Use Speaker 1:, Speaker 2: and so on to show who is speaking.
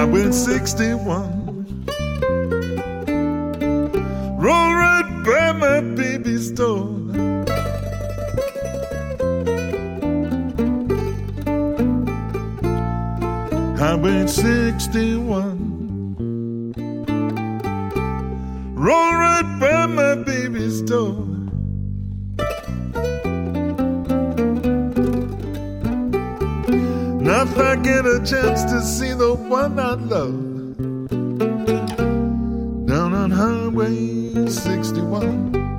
Speaker 1: Highway 61. Roll right by my baby's door. Highway 61. Roll right by my baby's door. Now if I get a chance to see the one I love down on Highway 61.